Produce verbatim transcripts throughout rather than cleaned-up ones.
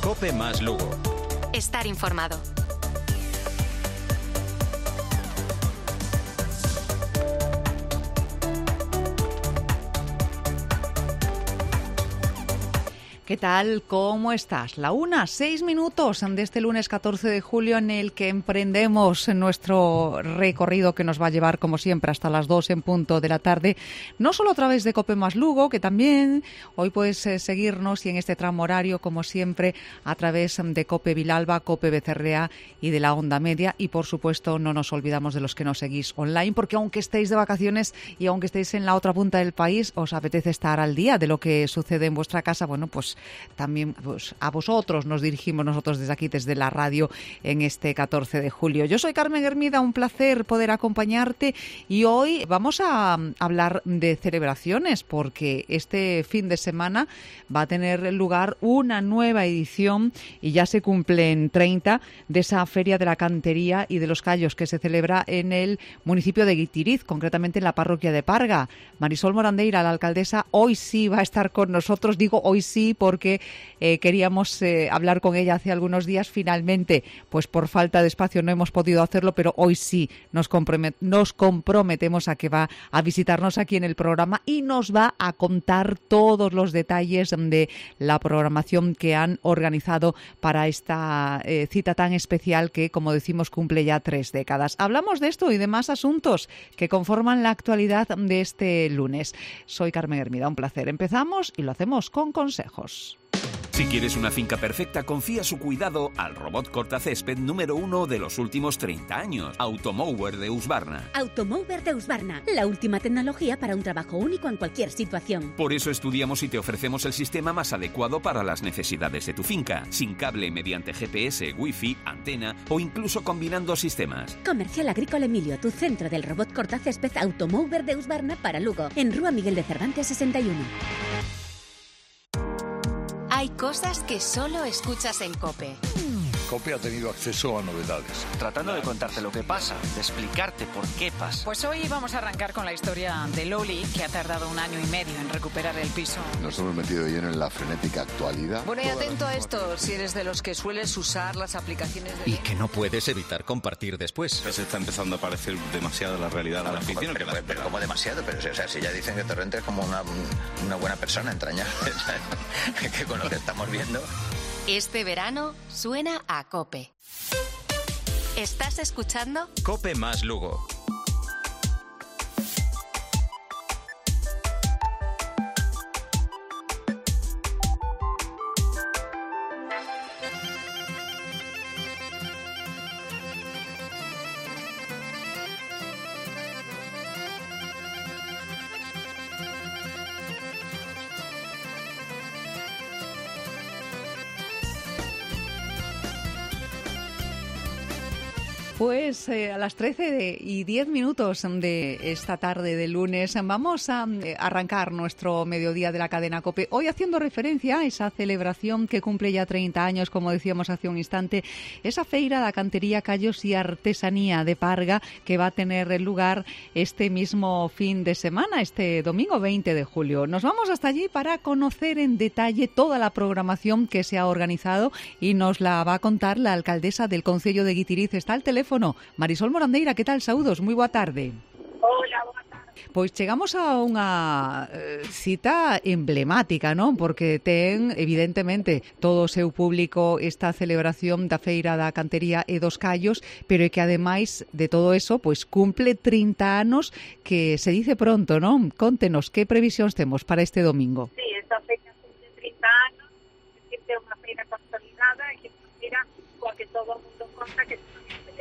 COPE más Lugo. Estar informado. ¿Qué tal? ¿Cómo estás? La una, seis minutos de este lunes catorce de julio en el que emprendemos nuestro recorrido que nos va a llevar, como siempre, hasta las dos en punto de la tarde. No solo a través de COPE más Lugo, que también hoy puedes eh, seguirnos y en este tramo horario, como siempre, a través de COPE Vilalba, COPE Becerrea y de la Onda Media. Y, por supuesto, no nos olvidamos de los que nos seguís online, porque aunque estéis de vacaciones y aunque estéis en la otra punta del país, os apetece estar al día de lo que sucede en vuestra casa. Bueno, pues también pues, a vosotros nos dirigimos nosotros desde aquí, desde la radio, en este catorce de julio. Yo soy Carmen Hermida, un placer poder acompañarte y hoy vamos a hablar de celebraciones porque este fin de semana va a tener lugar una nueva edición y ya se cumplen treinta de esa Feria de la Cantería y de los Callos que se celebra en el municipio de Guitiriz, concretamente en la parroquia de Parga. Marisol Morandeira, la alcaldesa, hoy sí va a estar con nosotros. Digo hoy sí porque eh, queríamos eh, hablar con ella hace algunos días. Finalmente, pues por falta de espacio no hemos podido hacerlo, pero hoy sí nos, compromet- nos comprometemos a que va a visitarnos aquí en el programa y nos va a contar todos los detalles de la programación que han organizado para esta eh, cita tan especial que, como decimos, cumple ya tres décadas. Hablamos de esto y de más asuntos que conforman la actualidad de este lunes. Soy Carmen Hermida, un placer. Empezamos y lo hacemos con consejos. Si quieres una finca perfecta, confía su cuidado al robot cortacésped número uno de los últimos treinta años, Automower de Husqvarna. Automower de Husqvarna, la última tecnología para un trabajo único en cualquier situación. Por eso estudiamos y te ofrecemos el sistema más adecuado para las necesidades de tu finca, sin cable, mediante G P S, Wi-Fi, antena o incluso combinando sistemas. Comercial Agrícola Emilio, tu centro del robot cortacésped Automower de Husqvarna para Lugo, en Rúa Miguel de Cervantes sesenta y uno. Hay cosas que solo escuchas en COPE. COPE ha tenido acceso a novedades. Tratando de contarte lo que pasa, de explicarte por qué pasa. Pues hoy vamos a arrancar con la historia de Loli, que ha tardado un año y medio en recuperar el piso. Nos hemos metido de lleno en la frenética actualidad. Bueno, y atento a esto, si eres de los que sueles usar las aplicaciones de... Y que no puedes evitar compartir después. Se está empezando a parecer demasiado la realidad de la ficción. Pero, pero, pero como demasiado, pero o sea, si ya dicen que Torrente es como una, una buena persona entrañable, que con lo que estamos viendo... Este verano suena a COPE. ¿Estás escuchando? COPE más Lugo. Pues eh, a las trece y diez minutos de esta tarde de lunes vamos a eh, arrancar nuestro mediodía de la cadena COPE. Hoy haciendo referencia a esa celebración que cumple ya treinta años, como decíamos hace un instante, esa feira da Cantería, Callos y Artesanía de Parga que va a tener lugar este mismo fin de semana, este domingo veinte de julio. Nos vamos hasta allí para conocer en detalle toda la programación que se ha organizado y nos la va a contar la alcaldesa del Concello de Guitiriz. Está al teléfono Marisol Morandeira, que tal? Saúdos, moi boa tarde. Hola, boa tarde. Pois chegamos a unha eh, cita emblemática, non? Porque ten, evidentemente, todo o seu público esta celebración da Feira da Cantería e dos Callos, pero é que, ademais de todo eso, pois cumple trinta anos, que se dice pronto, non? Contenos, que previsións temos para este domingo? Sí, esta feira cumple trinta anos, é que é unha feira consolidada e que é unha feira coa que todo o mundo conta que se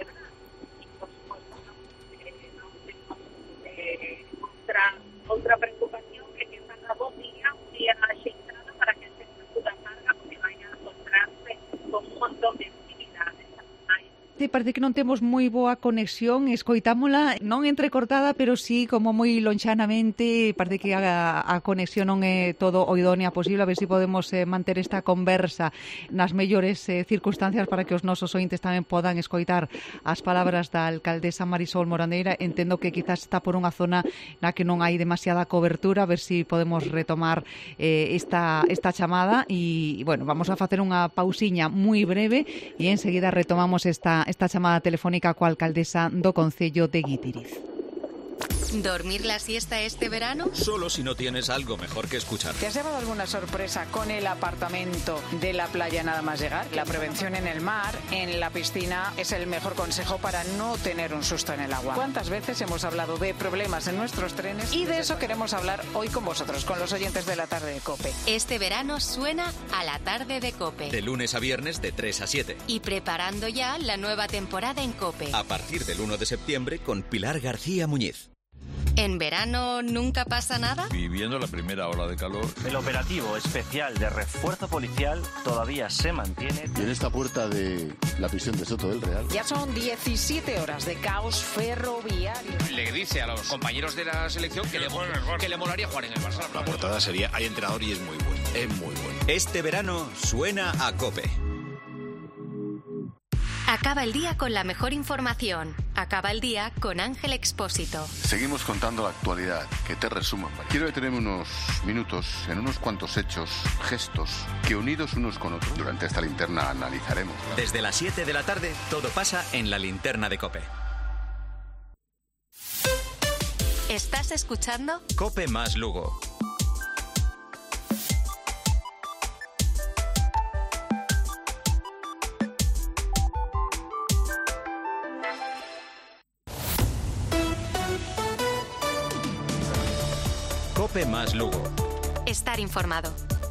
Outra, outra preocupación que que salga bo día, un día axeitado para que se pueda carga, porque vai a encontrarse con un montón de actividades. Te parece que non temos moi boa conexión, escoitámola non entrecortada, pero sí como moi lonchanamente, parece que a, a conexión non é todo o idónea posible, a ver se si podemos eh, manter esta conversa nas mellores eh, circunstancias para que os nosos ointes tamén podan escoitar as palabras da alcaldesa Marisol Morandeira. Entendo que quizás está por unha zona na que non hai demasiada cobertura, a ver se si podemos retomar eh, esta, esta chamada e, bueno, vamos a facer unha pausiña moi breve e enseguida retomamos esta, esta chamada telefónica coa alcaldesa do Concello de Guitiriz. ¿Dormir la siesta este verano? Solo si no tienes algo mejor que escuchar. ¿Te has llevado alguna sorpresa con el apartamento de la playa nada más llegar? La prevención en el mar, en la piscina, es el mejor consejo para no tener un susto en el agua. ¿Cuántas veces hemos hablado de problemas en nuestros trenes? Y de eso queremos hablar hoy con vosotros, con los oyentes de la tarde de COPE. Este verano suena a la tarde de COPE. De lunes a viernes de tres a siete. Y preparando ya la nueva temporada en COPE. A partir del uno de septiembre con Pilar García Muñiz. ¿En verano nunca pasa nada? Viviendo la primera ola de calor. El operativo especial de refuerzo policial todavía se mantiene. Y en esta puerta de la prisión de Soto del Real. Ya son diecisiete horas de caos ferroviario. Le dice a los compañeros de la selección que le, que le molaría jugar en el Barça. La portada sería hay entrenador y es muy bueno. Es muy bueno. Este verano suena a COPE. Acaba el día con la mejor información. Acaba el día con Ángel Expósito. Seguimos contando la actualidad, que te resuman. Quiero detenerme unos minutos en unos cuantos hechos, gestos, que unidos unos con otros, durante esta linterna analizaremos. Desde las siete de la tarde, todo pasa en la linterna de COPE. ¿Estás escuchando? COPE más Lugo. COPE más Lugo. Estar informado.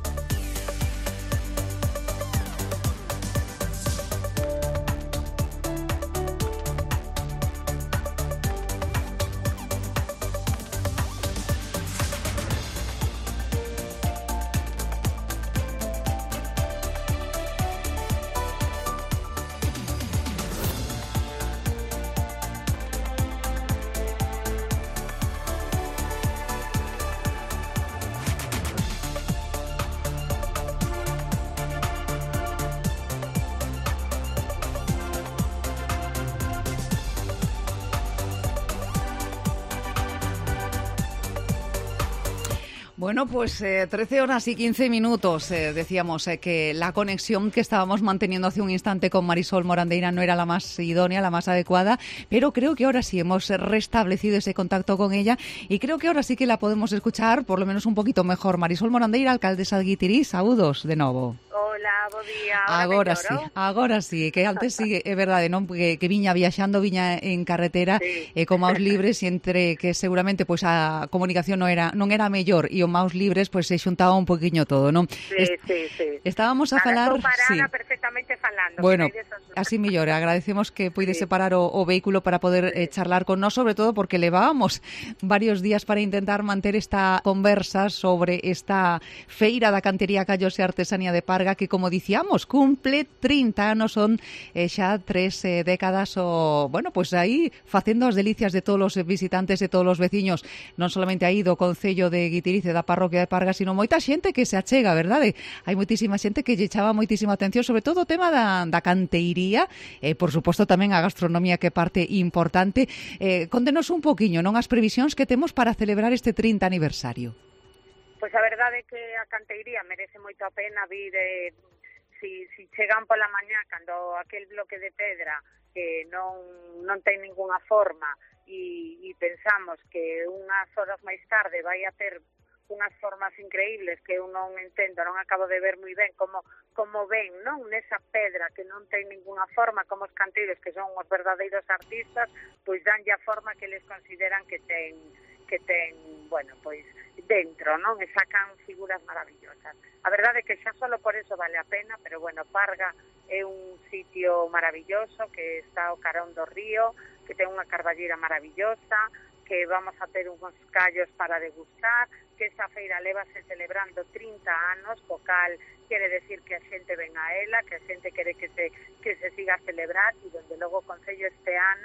Bueno, pues eh, trece horas y quince minutos. Eh, decíamos eh, que la conexión que estábamos manteniendo hace un instante con Marisol Morandeira no era la más idónea, la más adecuada, pero creo que ahora sí hemos restablecido ese contacto con ella y creo que ahora sí que la podemos escuchar por lo menos un poquito mejor. Marisol Morandeira, alcaldesa de Guitiriz, saúdos de novo. Hola, bo día. Agora sí, agora sí, que antes sí, é verdade, non? Que, que viña viaxando, viña en carretera sí. eh, con maus libres e entre que seguramente pois a comunicación non era non era mellor e o maus libres pois se xuntaba un poquinho todo, non? Sí, Est sí, sí. Estábamos a Nada, falar, parada sí. perfectamente falando. Bueno, así mellor, agradecemos que puide sí. separar o, o vehículo para poder sí. eh, charlar con nós, sobre todo porque levábamos varios días para intentar manter esta conversa sobre esta feira da cantería, callos e artesanía de Parga que, como dicíamos, cumple trinta anos, son eh, xa tres eh, décadas o, bueno, pois pues aí facendo as delicias de todos os visitantes e todos os veciños, non solamente aí do Concello de Guitiriz e da parroquia de Parga, sino moita xente que se achega, verdade? Hai moitísima xente que lle chava moitísima atención, sobre todo o tema da, da canteiría, e, por suposto, tamén a gastronomía, que é parte importante. Eh, contenos un poquiño, non, as previsións que temos para celebrar este trinta aniversario. Pois a verdade é que a canteiría merece moito a pena vir eh, si, si chegan pola mañá cando aquel bloque de pedra que non, non ten ninguna forma e, e pensamos que unhas horas máis tarde vai a ter unhas formas increíbles que eu non entendo, non acabo de ver moi ben como, como ven, non? Nesa pedra que non ten ninguna forma, como os canteiros que son os verdadeiros artistas, pois danlle a forma que les consideran que ten, que ten, bueno, pois dentro, non? E sacan figuras maravillosas. A verdade é que xa solo por eso vale a pena, pero bueno, Parga é un sitio maravilloso que está ao carón do río, que ten unha carballeira maravillosa, que vamos a ter uns callos para degustar, que esa feira levase celebrando trinta anos, co cal quere decir que a xente ven a ela, que a xente quere que se, que se siga a celebrar, e dende logo o Concello este ano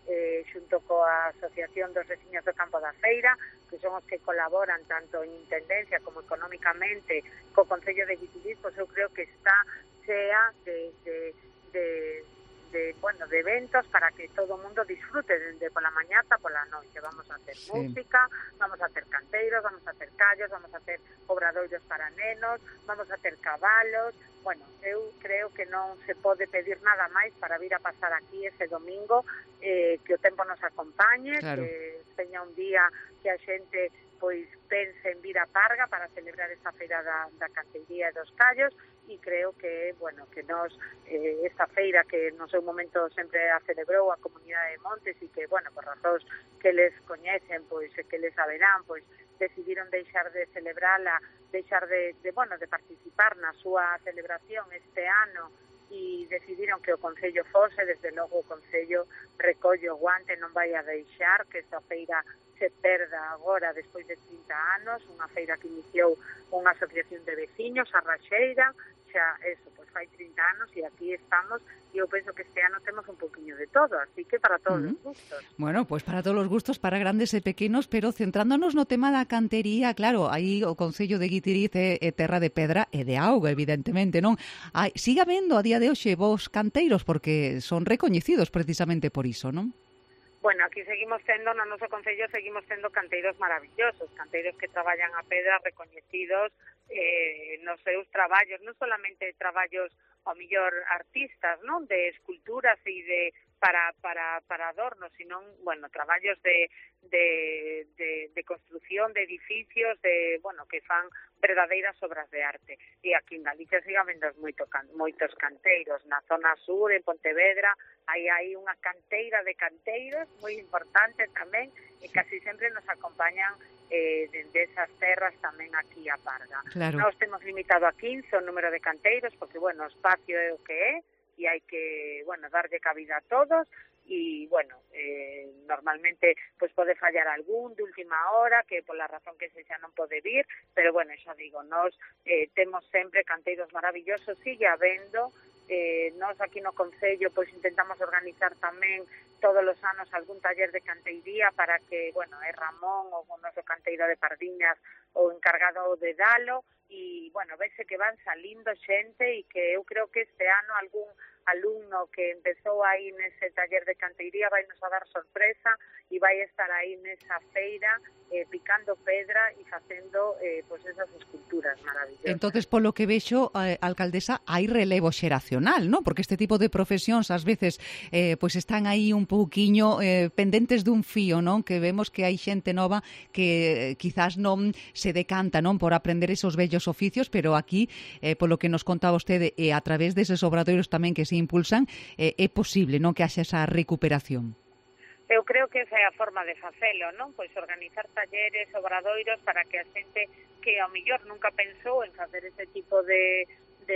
eh, xunto coa Asociación dos Veciños do Campo da Feira, que son os que colaboran tanto en intendencia como económicamente co Concello de Guitiriz, pois eu creo que está chea de, de, de, de, bueno, de eventos para que todo o mundo disfrute desde pola mañá ata pola noite. Vamos a hacer sí. música, vamos a hacer canteiros, vamos a hacer callos, vamos a hacer obradoiros para nenos, vamos a hacer cabalos. Bueno, eu creo que non se pode pedir nada máis para vir a pasar aquí ese domingo, eh, que o tempo nos acompañe, claro. que teña un día que a xente pois pense en vir a Parga para celebrar esta feira da, da canteiría e dos callos, e creo que, bueno, que nos, eh, esta feira que no seu momento sempre a celebrou a Comunidade de Montes e que, bueno, por razóns que les coñecen, pois, que les saberán, pois, decidiron deixar de celebrala, deixar de, de, bueno, de participar na súa celebración este ano e decidiron que o Concello fose, desde logo o Concello recolle o guante, non vai a deixar que esta feira se perda agora despois de trinta anos, unha feira que iniciou unha asociación de veciños, a Raxeira, xa, eso, pois fai trinta anos e aquí estamos e eu penso que este ano temos un poquinho de todo, así que para todos uh-huh. os gustos. Bueno, pois para todos os gustos, para grandes e pequenos, pero centrándonos no tema da cantería, claro, aí o Concello de Guitiriz é, é terra de pedra e de auga, evidentemente, non? Hai, sigue habendo a día de hoxe vos canteiros porque son recoñecidos precisamente por iso, non? Bueno, aquí seguimos tendo, no noso Concello seguimos tendo canteiros maravillosos, canteiros que traballan a pedra recoñecidos eh, nos seus traballos, non solamente traballos ao millor artistas, non, de esculturas e de para para para adornos, sino, bueno, traballos de de de de construción de edificios, de, bueno, que fan verdadeiras obras de arte. E aquí en Galicia sigue habendo moito moitos canteiros, na zona sur, en Pontevedra, aí hai unha canteira de canteiros moi importante tamén, e casi sempre nos acompañan eh, dende esas terras tamén aquí a Parga. Claro. Nos temos limitado a quince o número de canteiros, porque, bueno, o espacio é o que é, e hai que, bueno, darlle cabida a todos, e, bueno, eh, normalmente pues pode fallar algún de última hora, que pola razón que se xa non pode vir, pero, bueno, xa digo, nos eh, temos sempre canteiros maravillosos, sigue habendo. Eh, nós aquí no Concello pois intentamos organizar tamén todos os anos algún taller de canteiría para que, bueno, é Ramón, o noso canteiro de Pardiñas, o encargado de dalo, e, bueno, vese que van salindo xente e que eu creo que este ano algún alumno que empezou aí nese taller de canteiría vai nos a dar sorpresa e vai estar aí nesa feira eh, picando pedra e facendo eh, pues esas esculturas maravillosas. Entonces, polo que vexo, eh, alcaldesa, hai relevo xeracional, ¿no? Porque este tipo de profesións ás veces eh, pues están aí un pouquiño eh, pendentes dun fío, non? Que vemos que hai xente nova que eh, quizás non se decanta, non, por aprender esos bellos oficios, pero aquí, eh, polo que nos conta vostede, e eh, a través deses obradoiros tamén que se impulsan, eh, é posible, non, que haxa esa recuperación. Eu creo que esa é a forma de facelo, non? Pois organizar talleres, obradoiros para que a xente que ao millor nunca pensou en facer ese tipo de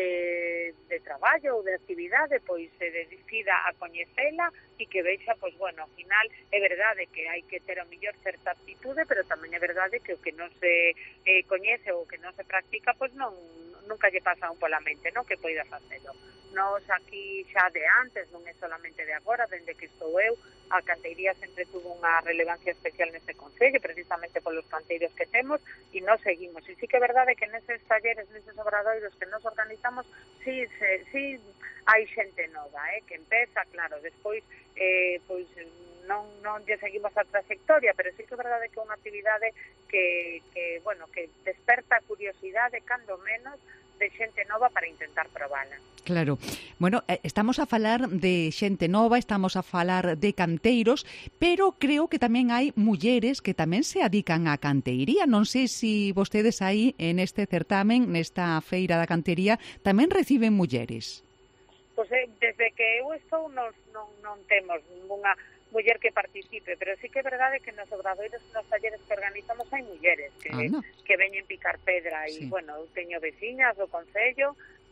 de, de traballo ou de actividade, pois se decida a coñecela e que vexa, pois, bueno, ao final é verdade que hai que ter ao millor certa aptitude, pero tamén é verdade que o que non se eh, coñece ou que non se practica, pois non nunca lle pasa un pola mente, non, que poida facelo. Nos aquí xa de antes, non é solamente de agora, dende que estou eu, a canteiría sempre tuvo unha relevancia especial neste Concello, precisamente polos canteiros que temos, e nos seguimos. E sí que é verdade que neses talleres, neses obradoiros que nos organizamos, sí, se, sí hai xente nova, eh, que empeza, claro, despois, eh, pois, non, non lle seguimos a trayectoria, pero sí que é verdade que é unha actividade que, que, bueno, que desperta curiosidade, cando menos, de xente nova para intentar probala. Claro. Bueno, estamos a falar de xente nova, estamos a falar de canteiros, pero creo que tamén hai mulleres que tamén se adican á canteiría. Non sei se vostedes aí, en este certamen, nesta feira da cantería, tamén reciben mulleres. Pois eh, desde que eu estou non, non, non temos ninguna muller que participe, pero sí que é verdade que nos obradoiros e nos talleres que organizamos hai mulleres que, que veñen picar pedra e, sí. Bueno, eu teño veciñas do Concello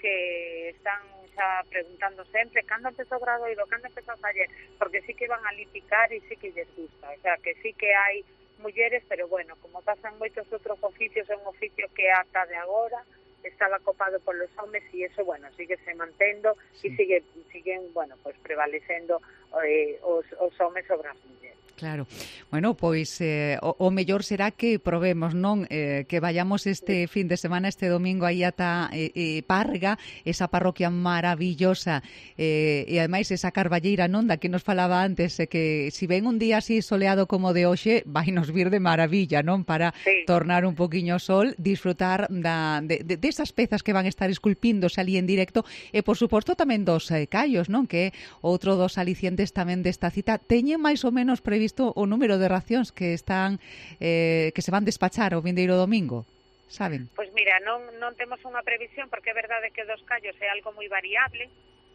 que están xa preguntando sempre cando empezou o obradoiro, cando empezou o taller, porque sí que van ali picar e sí que lles gusta, o sea, que sí que hai mulleres, pero bueno, como pasan moitos outros oficios, é un oficio que ata de agora estaba copado polos homes e eso, bueno, sigue se mantendo e sí. sigue siguen, bueno, pues prevalecendo eh, os, os homes sobre as mulleres. Claro. Bueno, pois eh, o, o mellor será que probemos, non? Eh, que vayamos este sí. fin de semana, este domingo aí ata eh, eh, Parga, esa parroquia maravillosa eh, e ademais esa carballeira, non? Da que nos falaba antes, eh, que si ven un día así soleado como de hoxe, vai nos vir de maravilla, non? Para sí. tornar un poquinho o sol, disfrutar da, de, de, de esas pezas que van estar esculpíndose ali en directo e, por suposto, tamén dos eh, callos, non? Que outro dos alicientes tamén desta cita. Teñen máis ou menos previsto visto o número de racións que están eh, que se van despachar o vindeiro domingo, saben? Pois mira, non non temos unha previsión porque é verdade que dos callos é algo moi variable,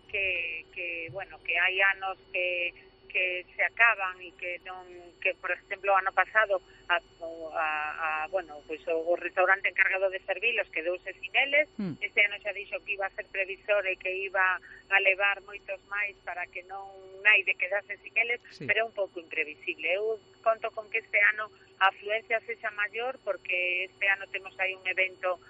que que bueno, que hai anos que que se acaban e que non que por exemplo o ano pasado a, a, a bueno, pois o, o restaurante encargado de servilos quedouse sin eles, mm. este ano xa dixo que iba a ser previsor e que iba a levar moitos máis para que non naide quedase sin eles, sí. pero é un pouco imprevisible. Eu conto con que este ano a afluencia sexa maior porque este ano temos aí un evento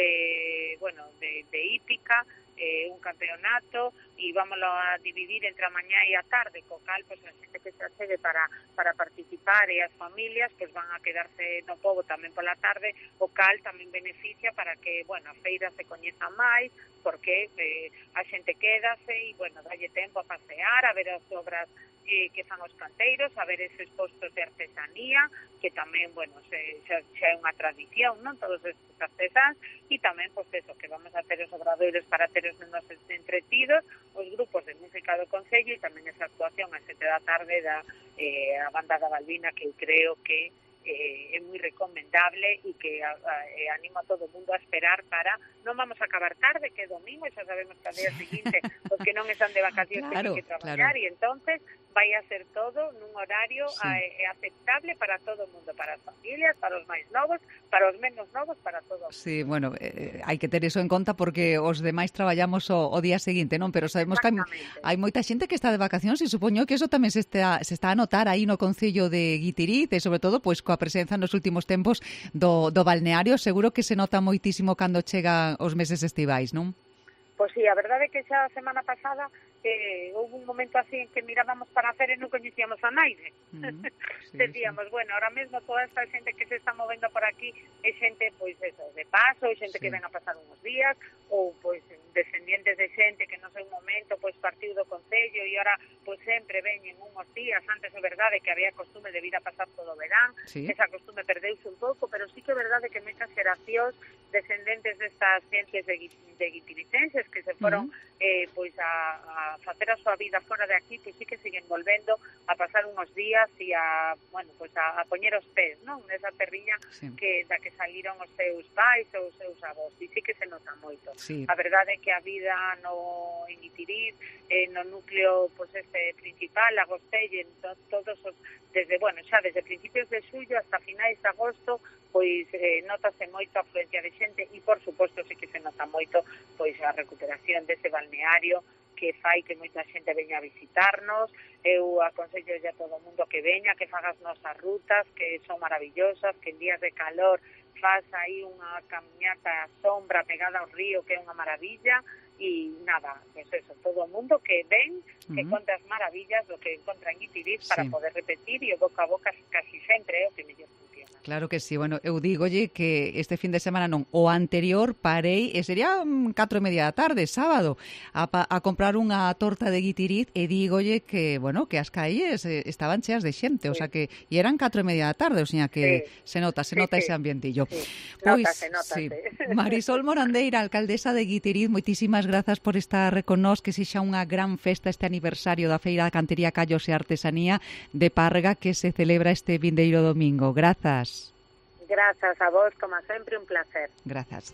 de, bueno, de, de hípica, eh, un campeonato e vámoslo a dividir entre a mañá e a tarde, co cal, pois, a xente que se accede para, para participar e as familias, pois, van a quedarse no pobo tamén pola tarde, o cal tamén beneficia para que, bueno, a feira se coñeza máis, porque eh, a xente quédase e, bueno, dalle tempo a pasear, a ver as obras eh, que fan os canteiros, a ver eses postos de artesanía, que tamén, bueno, se, xa, xa é unha tradición, non? Todos estes artesáns, e tamén, pois, eso, que vamos a ter os obradoiros para ter os nenos entretidos, os grupos de música do Concello e tamén esa actuación a sete da tarde da eh, a banda da Balbina, que eu creo que eh, é moi recomendable e que a, a, eh, animo a todo o mundo a esperar para, non vamos a acabar tarde, que é domingo, e xa sabemos que al día seguinte os que non están de vacacións claro, teñen que traballar, claro. E entonces vai a ser todo nun horario sí. a, a, aceptable para todo o mundo, para as familias, para os máis novos, para os menos novos, para todo o mundo. Sí, bueno, eh, hai que ter eso en conta porque os demais traballamos o, o día seguinte, non? Pero sabemos que hai, hai moita xente que está de vacacións e supoño que eso tamén se está, se está a notar aí no Concello de Guitiriz e sobre todo pois coa presenza nos últimos tempos do, do balneario, seguro que se nota moitísimo cando chegan os meses estivais, non? Pois sí, a verdade é que xa a semana pasada eh, houve un momento así en que mirábamos para a feira e non coñecíamos a naide. Mm, sí, Decíamos, sí. bueno, ahora mesmo toda esta xente que se está movendo por aquí é xente, pois, eso, de paso, é xente sí. que ven a pasar uns días, ou, pois, descendientes de xente que no sei un momento, pois, partiu do Concello e ahora, pois, sempre veñen uns días. Antes é verdade que había costume de vir a pasar todo o verán, sí. esa costume perdeuse un pouco, pero sí que é verdade que moitas xeracións descendentes destas xentes de, de guitiricenses que se foron, uh-huh. eh, pois, a, a facer a súa vida fora de aquí, pois sí que siguen volvendo a pasar uns días e a, bueno, pois a, a poñer os pés, non? Nesa terriña sí. que da que saliron os seus pais ou os seus avós, e sí que se nota moito. Sí. A verdade é que a vida no en Guitiriz, eh, no núcleo pois este principal, Agostelle, to, todos os, desde, bueno, xa desde principios de xullo hasta finais de agosto, pois eh, notase moito a afluencia de xente e, por suposto, sí que se nota moito pois a recuperación dese balneario que fai que moita xente veña a visitarnos. Eu aconsello a todo o mundo que veña, que fagas nosas rutas, que son maravillosas, que en días de calor faz aí unha caminhata a sombra pegada ao río, que é unha maravilla, e nada, pues eso, todo o mundo que ven, que uh-huh. conta as maravillas do que encontra en Guitiriz para sí. poder repetir, e o boca a boca casi sempre é o que mellor funciona. Claro que sí, bueno, eu dígolle que este fin de semana non, o anterior parei, e sería catro e media da tarde, sábado, a, a comprar unha torta de Guitiriz, e dígolle que, bueno, que as calles eh, estaban cheas de xente, sí. o sea que, e eran catro e media da tarde, o sea que sí. se nota, se sí, nota sí. ese ambientillo. Sí. Pois, nótase, nótase. Sí. Marisol Morandeira, alcaldesa de Guitiriz, moitísimas grazas por estar con nós, que sexa unha gran festa este aniversario da Feira da Cantería, Callos e Artesanía de Parga que se celebra este vindeiro domingo. Grazas. Gracias a vos, como siempre, un placer. Gracias.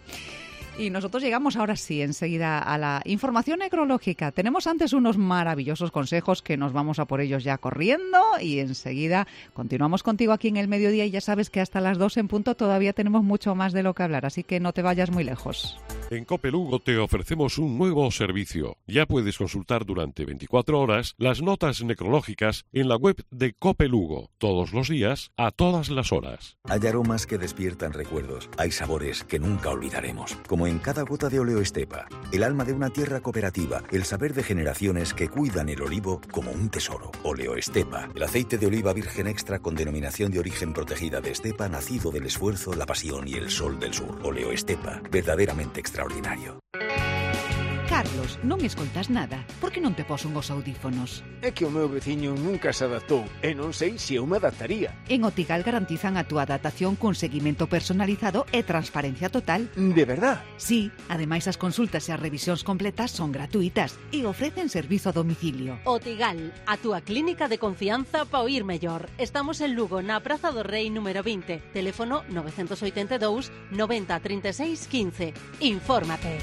Y nosotros llegamos ahora sí, enseguida, a la información necrológica. Tenemos antes unos maravillosos consejos que nos vamos a por ellos ya corriendo, y enseguida continuamos contigo aquí en El Mediodía, y ya sabes que hasta las dos en punto todavía tenemos mucho más de lo que hablar, así que no te vayas muy lejos. En Cope Lugo te ofrecemos un nuevo servicio. Ya puedes consultar durante veinticuatro horas las notas necrológicas en la web de Cope Lugo, todos los días, a todas las horas. Hay aromas que despiertan recuerdos, hay sabores que nunca olvidaremos, como en cada gota de Oleo Estepa, el alma de una tierra cooperativa, el saber de generaciones que cuidan el olivo como un tesoro. Oleo Estepa, el aceite de oliva virgen extra con denominación de origen protegida de Estepa, nacido del esfuerzo, la pasión y el sol del sur. Oleo Estepa, verdaderamente extraordinario. Carlos, non escoltas nada. Por que non te pos unhos audífonos? É que o meu veciño nunca se adaptou e non sei se eu me adaptaría. En Otigal garantizan a túa adaptación cun seguimento personalizado e transparencia total. De verdad? Sí, ademais as consultas e as revisións completas son gratuitas e ofrecen servizo a domicilio. Otigal, a túa clínica de confianza para oír mellor. Estamos en Lugo, na Praza do Rei número vinte. Teléfono nove oito dous, noventa, trinta e seis, quince. Infórmate.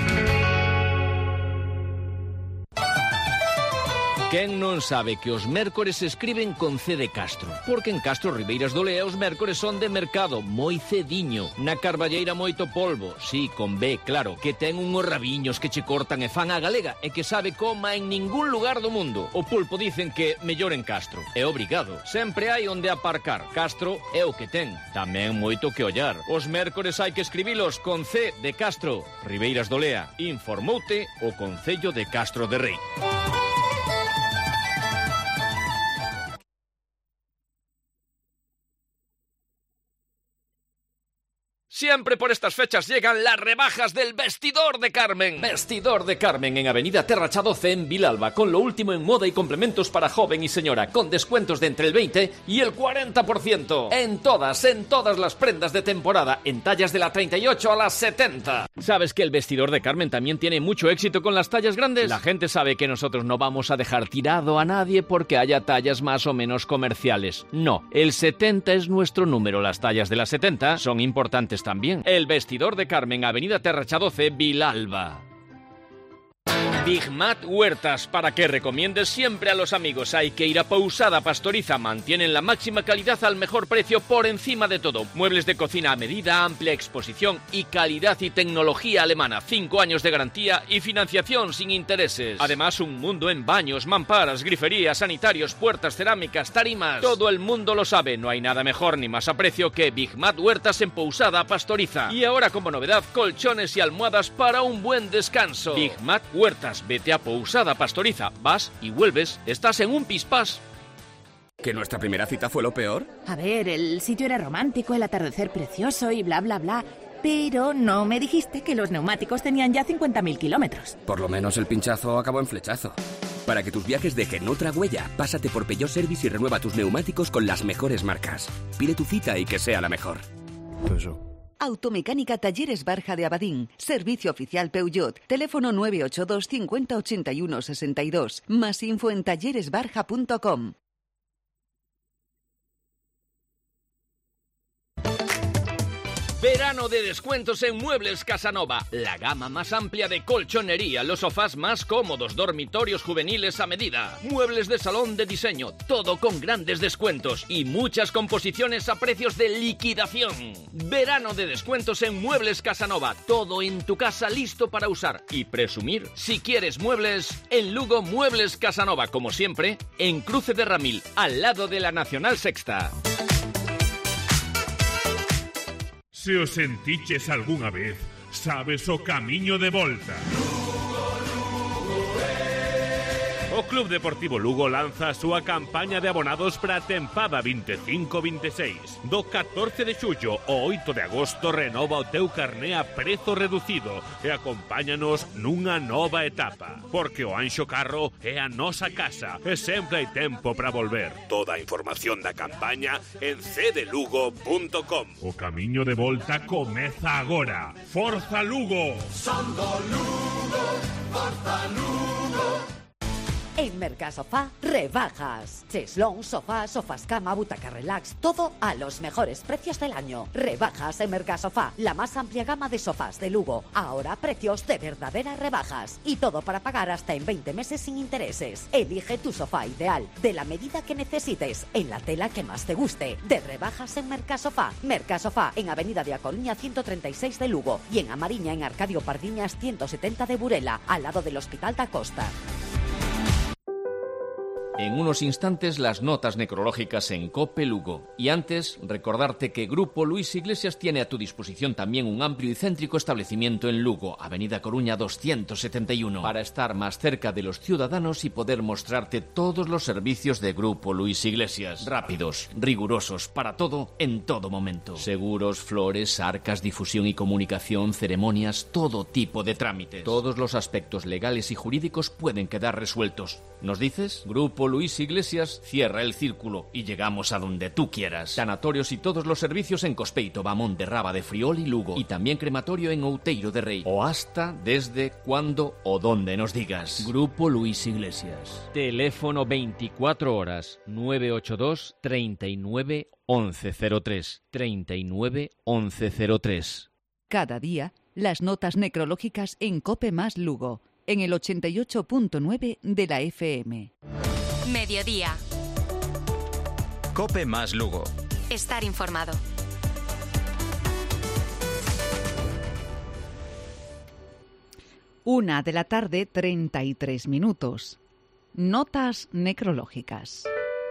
Quen non sabe que os mércores se escriben con C de Castro? Porque en Castro Ribeiras do Lea os mércores son de mercado, moi cediño. Na Carballeira moito polvo, sí, con B, claro, que ten unhos rabiños que che cortan e fan a galega e que sabe coma en ningún lugar do mundo. O pulpo dicen que mellor en Castro. É obrigado. Sempre hai onde aparcar. Castro é o que ten. Tamén moito que ollar. Os mércores hai que escribilos con C de Castro. Ribeiras do Lea. Informoute o Concello de Castro de Rei. Siempre por estas fechas llegan las rebajas del Vestidor de Carmen. Vestidor de Carmen en Avenida Terracha doce en Vilalba, con lo último en moda y complementos para joven y señora, con descuentos de entre el veinte y el cuarenta por ciento. En todas, en todas las prendas de temporada, en tallas de la treinta y ocho a la setenta. ¿Sabes que el Vestidor de Carmen también tiene mucho éxito con las tallas grandes? La gente sabe que nosotros no vamos a dejar tirado a nadie porque haya tallas más o menos comerciales. No, el setenta es nuestro número. Las tallas de la setenta son importantes también. También. El Vestidor de Carmen, Avenida Terracha doce, Vilalba. Big Mat Huertas, para que recomiendes siempre a los amigos. Hay que ir a Pousada Pastoriza. Mantienen la máxima calidad al mejor precio por encima de todo. Muebles de cocina a medida, amplia exposición y calidad y tecnología alemana. Cinco años de garantía y financiación sin intereses. Además, un mundo en baños, mamparas, griferías, sanitarios, puertas, cerámicas, tarimas. Todo el mundo lo sabe. No hay nada mejor ni más a precio que Big Mat Huertas en Pousada Pastoriza. Y ahora como novedad, colchones y almohadas para un buen descanso. Big Mat Huertas. Vete a Pousada Pastoriza, vas y vuelves, estás en un pispás. ¿Que nuestra primera cita fue lo peor? A ver, el sitio era romántico, el atardecer precioso y bla, bla, bla. Pero no me dijiste que los neumáticos tenían ya cincuenta mil kilómetros. Por lo menos el pinchazo acabó en flechazo. Para que tus viajes dejen otra huella, pásate por Peugeot Service y renueva tus neumáticos con las mejores marcas. Pide tu cita y que sea la mejor. Peugeot. Automecánica Talleres Barja de Abadín. Servicio oficial Peugeot. Teléfono nueve ocho dos cincuenta ochenta y uno sesenta y dos. Más info en talleres barja punto com. Verano de descuentos en Muebles Casanova. La gama más amplia de colchonería, los sofás más cómodos, dormitorios juveniles a medida, muebles de salón de diseño, todo con grandes descuentos y muchas composiciones a precios de liquidación. Verano de descuentos en Muebles Casanova. Todo en tu casa listo para usar y presumir. Si quieres muebles, en Lugo Muebles Casanova, como siempre, en Cruce de Ramil, al lado de la Nacional Sexta. Se os sentiches algunha vez, sabes o camiño de volta. O Club Deportivo Lugo lanza a súa campaña de abonados para a tempada vinte e cinco vinte e seis. Do catorce de xullo ao oito de agosto renova o teu carné a prezo reducido e acompáñanos nunha nova etapa. Porque o Anxo Carro é a nosa casa e sempre hai tempo para volver. Toda a información da campaña en c d lugo punto com. O camiño de volta comeza agora. Forza Lugo! Son do Lugo, Forza Lugo! En Mercasofá, rebajas. Cheslón, sofá, sofás cama, butaca relax, todo a los mejores precios del año. Rebajas en Mercasofá, la más amplia gama de sofás de Lugo. Ahora precios de verdaderas rebajas. Y todo para pagar hasta en veinte meses sin intereses. Elige tu sofá ideal, de la medida que necesites, en la tela que más te guste. De rebajas en Mercasofá. Mercasofá, en Avenida de A Coruña ciento treinta y seis de Lugo. Y en Amariña, en Arcadio Pardiñas ciento setenta de Burela, al lado del Hospital da Costa. En unos instantes las notas necrológicas en COPE Lugo. Y antes, recordarte que Grupo Luis Iglesias tiene a tu disposición también un amplio y céntrico establecimiento en Lugo, Avenida Coruña doscientos setenta y uno, para estar más cerca de los ciudadanos y poder mostrarte todos los servicios de Grupo Luis Iglesias. Rápidos, rigurosos, para todo, en todo momento. Seguros, flores, arcas, difusión y comunicación, ceremonias, todo tipo de trámites. Todos los aspectos legales y jurídicos pueden quedar resueltos. ¿Nos dices? Grupo Luis Iglesias cierra el círculo y llegamos a donde tú quieras. Sanatorios y todos los servicios en Cospeito, Bamón de Raba de Friol y Lugo. Y también crematorio en Outeiro de Rei. O hasta, desde, cuando o donde nos digas. Grupo Luis Iglesias. Teléfono veinticuatro horas nueve ocho dos, treinta y nueve, once cero tres. treinta y nueve, once cero tres. Cada día, las notas necrológicas en COPE más Lugo, en el ochenta y ocho punto nueve de la F M. Mediodía. COPE más Lugo. Estar informado. Una de la tarde, treinta y tres minutos. Notas necrológicas.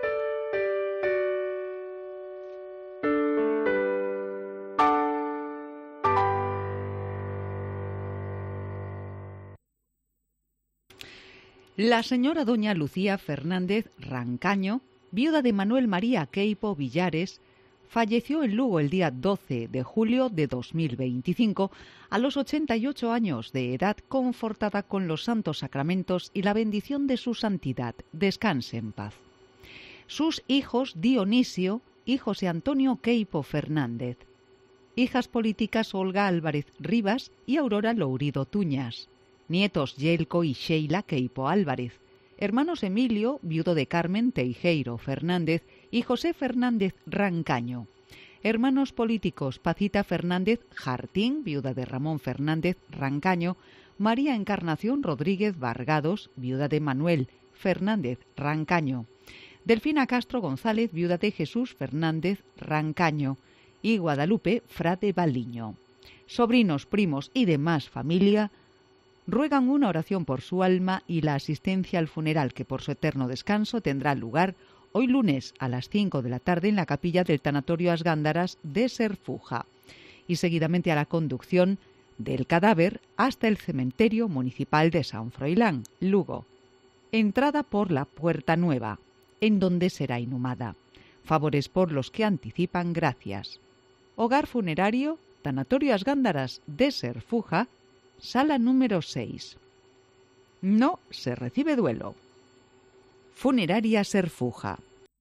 La señora doña Lucía Fernández Rancaño, viuda de Manuel María Queipo Villares, falleció en Lugo el día doce de julio de dos mil veinticinco a los ochenta y ocho años de edad, confortada con los santos sacramentos y la bendición de su santidad. Descanse en paz. Sus hijos Dionisio y José Antonio Queipo Fernández. Hijas políticas Olga Álvarez Rivas y Aurora Lourido Tuñas. Nietos Yelko y Sheila Queipo Álvarez. Hermanos Emilio, viudo de Carmen Teijeiro Fernández y José Fernández Rancaño. Hermanos políticos Pacita Fernández Jartín, viuda de Ramón Fernández Rancaño. María Encarnación Rodríguez Vargados, viuda de Manuel Fernández Rancaño. Delfina Castro González, viuda de Jesús Fernández Rancaño. Y Guadalupe Frade Baliño. Sobrinos, primos y demás familia ruegan una oración por su alma y la asistencia al funeral que por su eterno descanso tendrá lugar hoy lunes a las cinco de la tarde en la capilla del Tanatorio As Gándaras de Serfuja y seguidamente a la conducción del cadáver hasta el cementerio municipal de San Froilán, Lugo. Entrada por la Puerta Nueva, en donde será inhumada. Favores por los que anticipan, gracias. Hogar funerario, Tanatorio As Gándaras de Serfuja, Sala número seis. No se recibe duelo. Funeraria Serfuja.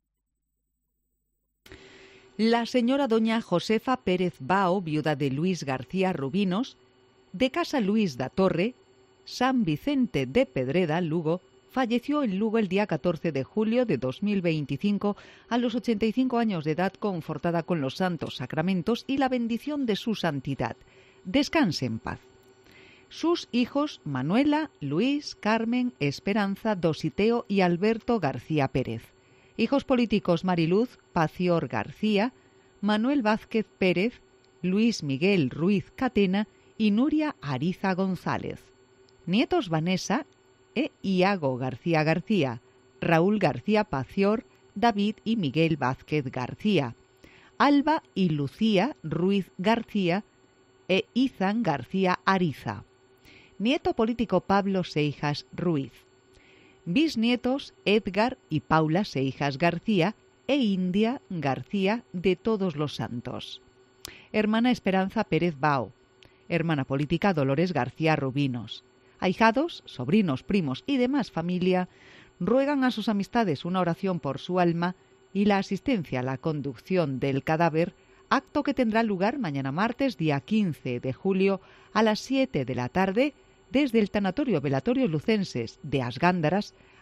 La señora doña Josefa Pérez Bao, viuda de Luis García Rubinos, de Casa Luis da Torre, San Vicente de Pedreda, Lugo, falleció en Lugo el día catorce de julio de dos mil veinticinco a los ochenta y cinco años de edad, confortada con los santos sacramentos y la bendición de su santidad. Descanse en paz. Sus hijos Manuela, Luis, Carmen, Esperanza, Dositeo y Alberto García Pérez. Hijos políticos Mariluz Pacior García, Manuel Vázquez Pérez, Luis Miguel Ruiz Catena y Nuria Ariza González. Nietos Vanessa e Iago García García, Raúl García Pacior, David y Miguel Vázquez García. Alba y Lucía Ruiz García e Izan García Ariza. Nieto político Pablo Seijas Ruiz. Bisnietos Edgar y Paula Seijas García e India García de Todos los Santos. Hermana Esperanza Pérez Bao. Hermana política Dolores García Rubinos. Ahijados, sobrinos, primos y demás familia ruegan a sus amistades una oración por su alma y la asistencia a la conducción del cadáver, acto que tendrá lugar mañana martes, día quince de julio, a las siete de la tarde, desde el Tanatorio Velatorio Lucenses de As Gándaras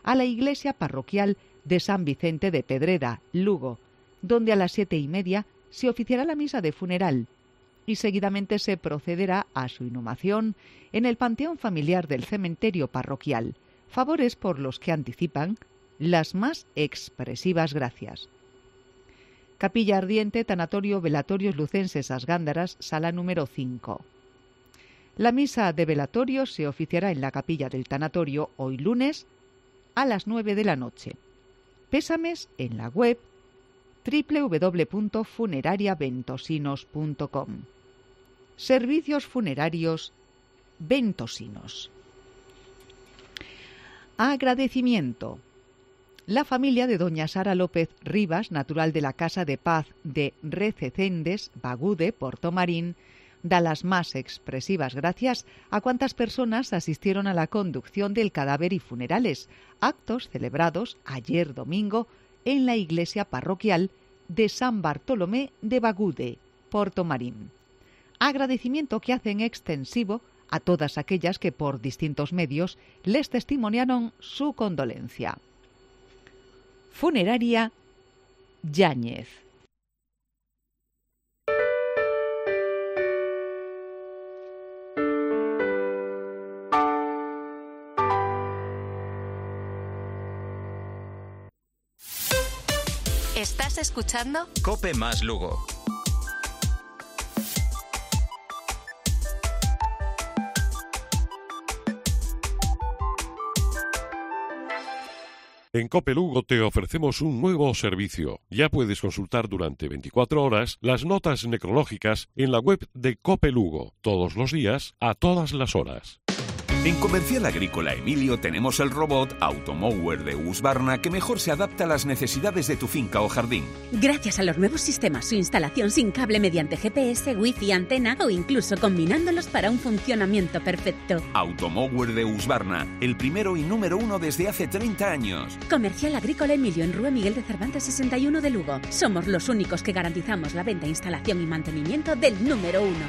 a la iglesia parroquial de San Vicente de Pedreda, Lugo, donde a las siete y media se oficiará la misa de funeral y seguidamente se procederá a su inhumación en el panteón familiar del cementerio parroquial, favores por los que anticipan las más expresivas gracias. Capilla Ardiente, Tanatorio Velatorios Lucenses Asgándaras, sala número cinco. La misa de velatorio se oficiará en la capilla del tanatorio hoy lunes a las nueve de la noche. Pésames en la web doble u doble u doble u punto funeraria ventosinos punto com. Servicios funerarios Ventosinos. Agradecimiento. La familia de doña Sara López Rivas, natural de la Casa de Paz de Rececendes, Bagude, Portomarín, da las más expresivas gracias a cuantas personas asistieron a la conducción del cadáver y funerales, actos celebrados ayer domingo en la iglesia parroquial de San Bartolomé de Bagude, Portomarín. Agradecimiento que hacen extensivo a todas aquellas que por distintos medios les testimoniaron su condolencia. Funeraria Yáñez. ¿Estás escuchando? Cope más Lugo. En Cope Lugo te ofrecemos un nuevo servicio. Ya puedes consultar durante veinticuatro horas las notas necrológicas en la web de Cope Lugo, todos los días, a todas las horas. En Comercial Agrícola Emilio tenemos el robot Automower de Husqvarna que mejor se adapta a las necesidades de tu finca o jardín. Gracias a los nuevos sistemas, su instalación sin cable mediante G P S, Wi-Fi, antena o incluso combinándolos para un funcionamiento perfecto. Automower de Husqvarna, el primero y número uno desde hace treinta años. Comercial Agrícola Emilio en Rúa Miguel de Cervantes sesenta y uno de Lugo. Somos los únicos que garantizamos la venta, instalación y mantenimiento del número uno.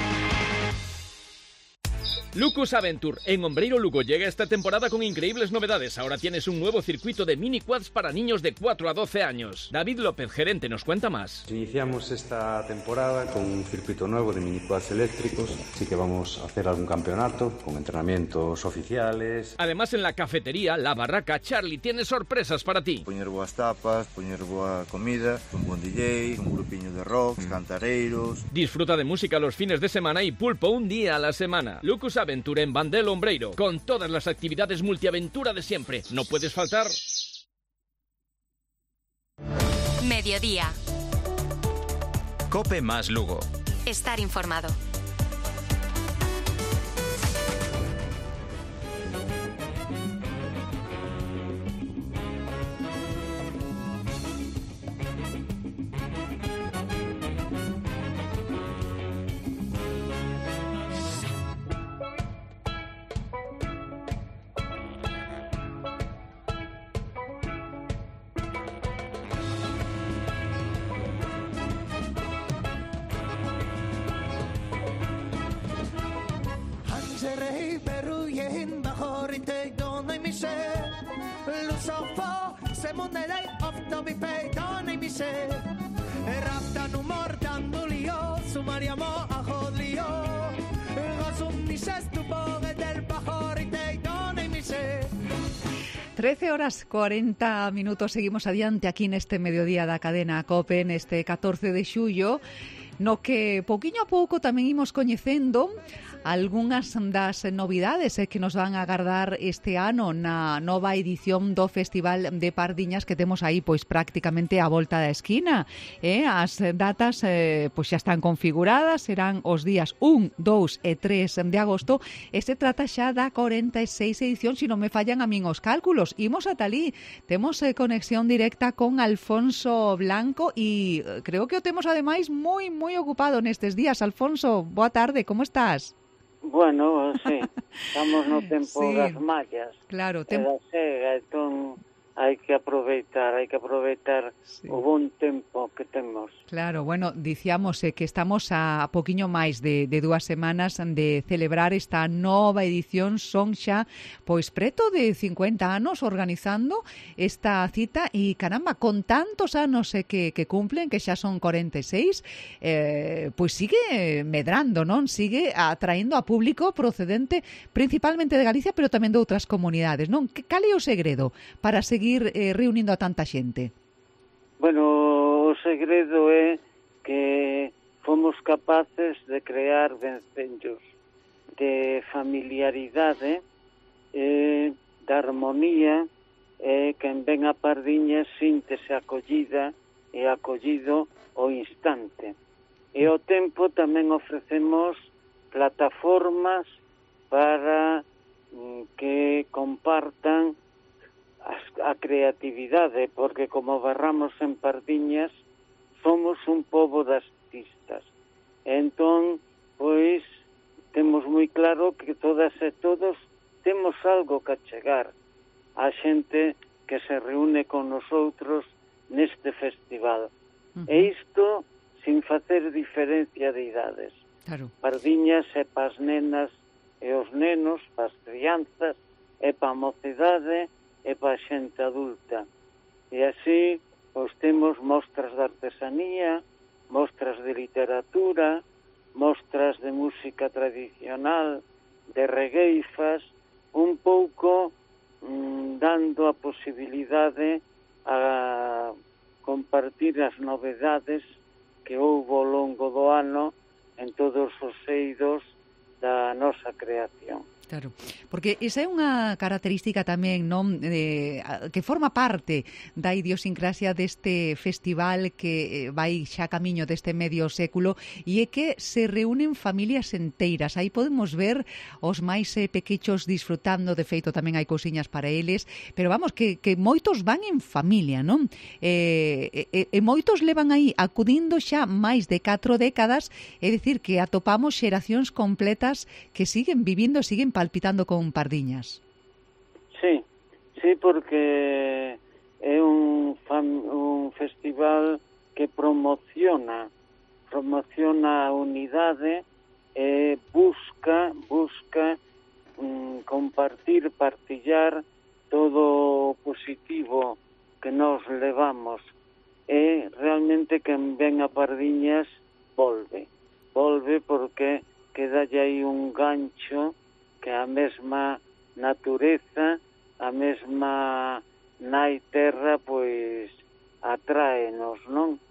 Lucus Aventure en Ombreiro, Lugo llega esta temporada con increíbles novedades. Ahora tienes un nuevo circuito de mini quads para niños de cuatro a doce años. David López, gerente, nos cuenta más. Iniciamos esta temporada con un circuito nuevo de mini quads eléctricos, así que vamos a hacer algún campeonato con entrenamientos oficiales. Además, en la cafetería La Barraca, Charlie tiene sorpresas para ti. Poñer boas tapas, poñer boa comida, un buen D J, un grupiño de rock, cantareiros. Disfruta de música los fines de semana y pulpo un día a la semana. Lucus Aventura en Bandel Ombreiro, con todas las actividades multiaventura de siempre. No puedes faltar. Mediodía. Cope más Lugo. Estar informado. trece horas cuarenta minutos, seguimos adiante aquí neste mediodía da cadena COPE neste catorce de xullo, no que pouquiño a pouco tamén imos coñecendo algunhas das novidades que nos van a agardar este ano na nova edición do Festival de Pardiñas que temos aí pois prácticamente á volta da esquina. Eh? As datas eh, pois xa están configuradas, serán os días un, dous e tres de agosto e se trata xa da cuarenta e seis edición, se non me fallan a min os cálculos. Imos ata ali, temos eh, conexión directa con Alfonso Blanco e eh, creo que o temos ademais moi, moi ocupado nestes días. Alfonso, boa tarde, como estás? Bueno, sí, estamos no tempo sí, das mallas, claro, tem... da sega, entón hai que aproveitar, hai que aproveitar sí. o bon tempo que temos. Claro, bueno, dicíamos eh, que estamos a poquiño máis de, de dúas semanas de celebrar esta nova edición, son xa pois preto de cincuenta anos organizando esta cita e caramba, con tantos anos eh, que, que cumplen, que xa son cuarenta e seis, eh, pois sigue medrando, non? Sigue atraendo a público procedente principalmente de Galicia, pero tamén de outras comunidades, non? Cal é o segredo para seguir seguir eh, reunindo a tanta xente? Bueno, o segredo é que fomos capaces de crear vencellos de familiaridade, eh, de armonía, eh, quen ven a Pardiñas síntese acollida e acollido ao instante. E ao tempo tamén ofrecemos plataformas para mm, que compartan a creatividade, porque como barramos en Pardiñas somos un pobo de artistas. Entón, pois, temos moi claro que todas e todos temos algo que achegar a xente que se reúne con nosotros neste festival. Uh-huh. E isto sin facer diferencia de idades. Claro. Pardiñas é para as nenas e os nenos, para as crianzas, é para a mocidade, e para a xente adulta. E así, pois temos mostras de artesanía, mostras de literatura, mostras de música tradicional, de regueifas, un pouco mm, dando a posibilidade a compartir as novedades que houve ao longo do ano en todos os eidos da nosa creación. Claro, porque esa é unha característica tamén, non, eh, que forma parte da idiosincrasia deste festival que vai xa camiño deste medio século, e é que se reúnen familias enteiras. Aí podemos ver os máis eh, pequechos disfrutando, de feito tamén hai cousiñas para eles, pero vamos, que, que moitos van en familia, non? E, e, e moitos levan aí acudindo xa máis de catro décadas, é dicir, que atopamos xeracións completas que siguen vivindo, siguen palpitando con Pardiñas. Sí, sí, porque é un, fam, un festival que promociona promociona a unidade e busca busca mm, compartir, partillar todo o positivo que nos levamos, e realmente quen ven a Pardiñas volve volve porque queda aí un gancho que a mesma natureza, a mesma nai terra, pois atráenos, non?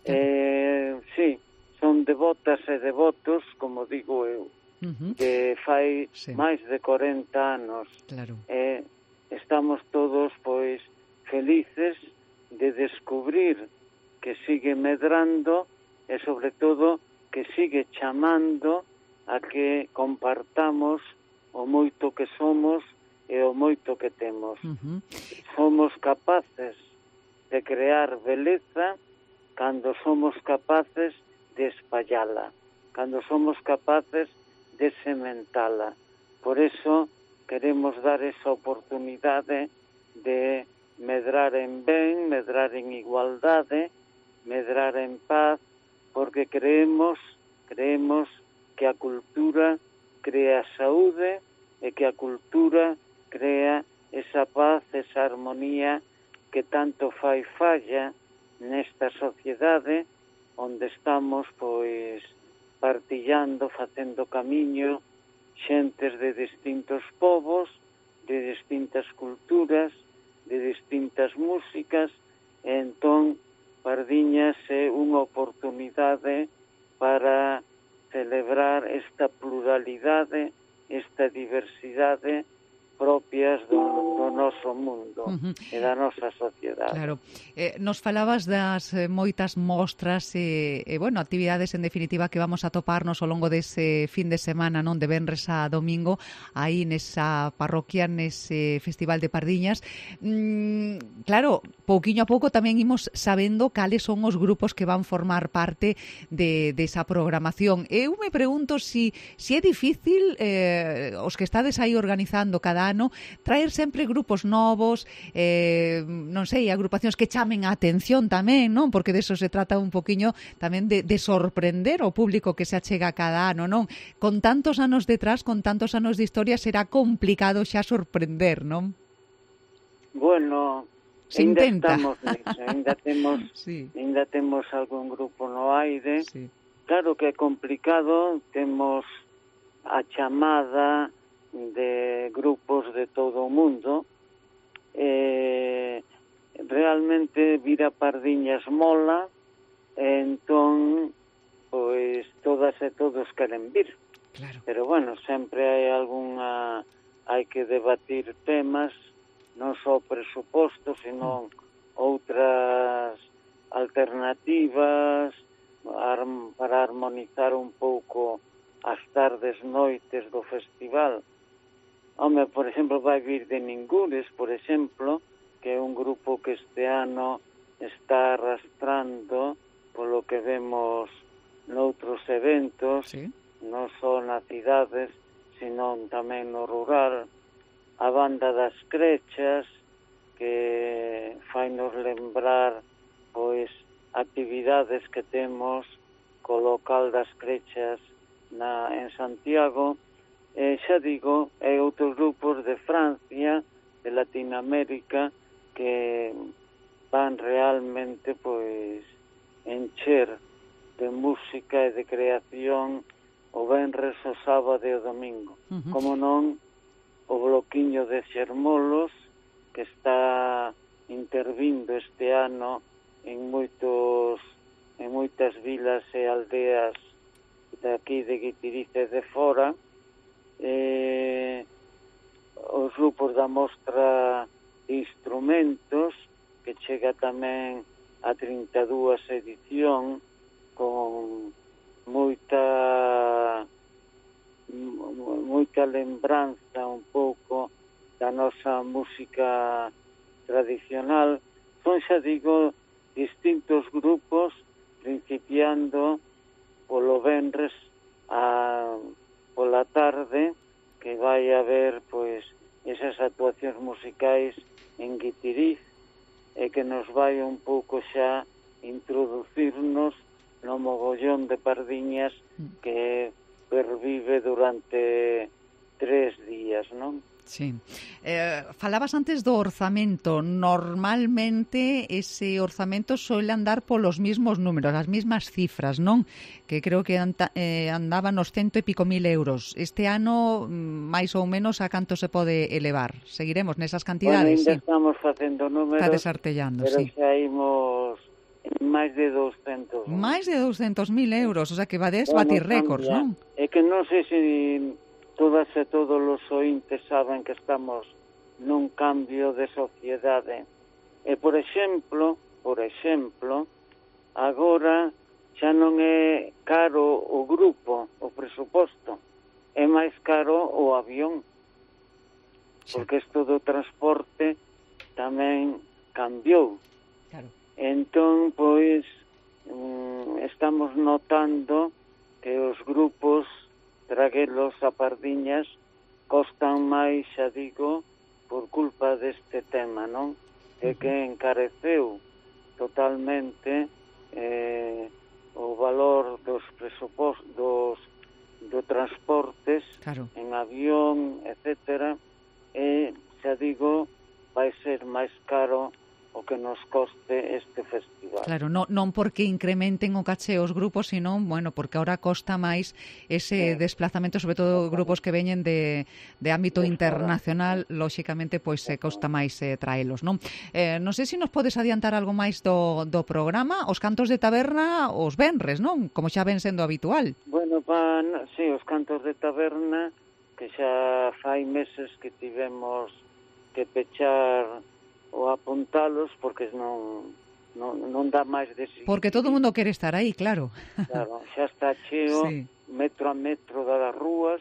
Eh, sí, son devotas e devotos, como digo eu, uh-huh. que fai sí. máis de cuarenta anos. Claro. Eh, estamos todos, pois, felices de descubrir que sigue medrando e, sobre todo, que sigue chamando a que compartamos o moito que somos e o moito que temos. Uh-huh. Somos capaces de crear beleza cando somos capaces de espallala, cando somos capaces de sementala. Por eso queremos dar esa oportunidade de medrar en ben, medrar en igualdade, medrar en paz, porque creemos, creemos que a cultura crea saúde e que a cultura crea esa paz, esa armonía que tanto fai falla nesta sociedade onde estamos, pois, partillando, facendo camiño, xentes de distintos povos, de distintas culturas, de distintas músicas, e entón Pardiñas é unha oportunidade para celebrar esta pluralidade, esta diversidade propias do, do noso mundo uh-huh. e da nosa sociedade. Claro. Eh, nos falabas das eh, moitas mostras e, eh, eh, bueno, actividades en definitiva que vamos a toparnos ao longo dese fin de semana, non, de venres a domingo, aí nesa parroquia, nese Festival de Pardiñas. Mm, claro, pouquiño a pouco tamén imos sabendo cales son os grupos que van formar parte de, de esa programación. Eu me pregunto si, si é difícil eh, os que estades aí organizando cada ano traer sempre grupos novos, eh, non sei, agrupacións que chamen a atención tamén, non? Porque de eso se trata un poquinho tamén de, de sorprender o público que se achega cada ano, non? Con tantos anos detrás, con tantos anos de historia, será complicado xa sorprender, non? Bueno, se ainda intenta. Estamos nisso, ainda temos, sí. ainda temos algún grupo no aire. Sí. Claro que é complicado, temos a chamada de grupos de todo o mundo. Eh, realmente vir a Pardiñas mola, e entón, pois, todas e todos queren vir. Claro. Pero, bueno, sempre hai algunha... hai que debatir temas, non só presupostos, sino outras alternativas para armonizar un pouco as tardes, noites do festival. Home, por exemplo, vai vir de Ningures, por exemplo, que é un grupo que este ano está arrastrando polo que vemos noutros eventos, sí. Non só nas cidades, sino tamén no rural. A banda das Crechas, que fai nos lembrar, pois, actividades que temos co local das Crechas na, en Santiago. E xa digo, hai outros grupos de Francia, de Latinoamérica, que van realmente, pois, encher de música e de creación o venres, o sábado e o domingo. Uh-huh. Como non, o bloquiño de Xermolos, que está intervindo este ano en moitos en moitas vilas e aldeas de aquí de Guitiriz e de fora. Eh, os grupos da mostra de instrumentos, que chega tamén a trinta e dúas edición, con moita moita lembranza un pouco da nosa música tradicional. Son, xa digo, distintos grupos, principiando polo venres a pola tarde, que vai haber, pois, esas actuacións musicais en Guitiriz, e que nos vai un pouco xa introducirnos no mogollón de Pardiñas que pervive durante tres días, non? Sí. Eh, falabas antes do orzamento. Normalmente ese orzamento suele andar polos mismos números, as mismas cifras, non? Que creo que anda, eh, andaban nos cento e pico mil euros. Este ano, máis ou menos, a canto se pode elevar? Seguiremos nesas cantidades? Bueno, ainda sí. Estamos facendo números, está desartellando, pero sí. xa imos en máis de douscentos. Máis de douscentos mil euros, o sea que vades batir récords, non? É que non sei se todas e todos os ointes saben que estamos nun cambio de sociedade. E, por exemplo, por exemplo, agora xa non é caro o grupo, o presuposto, é máis caro o avión, porque isto do transporte tamén cambiou. Claro. Entón, pois, estamos notando que os grupos traguelos a Pardiñas costan máis, xa digo, por culpa deste tema, non? É que encareceu totalmente eh, o valor dos presupostos, dos do transportes, claro, en avión, etcétera, e, xa digo, vai ser máis caro o que nos coste este festival. Claro, no, non porque incrementen o caché os grupos, sino, bueno, porque ahora costa máis ese sí. desplazamento, sobre todo grupos que veñen de, de ámbito sí, internacional, claro. Lóxicamente, pois se costa máis eh, traelos, non? Eh, non sei se nos podes adiantar algo máis do, do programa, os cantos de taberna, os venres, non? Como xa ven sendo habitual. Bueno, pa, sí, os cantos de taberna, que xa fai meses que tivemos que pechar ou apuntalos, porque non, non, non dá máis de sí. Porque todo o mundo quere estar aí, claro. Claro, xa está cheo, sí. metro a metro das rúas,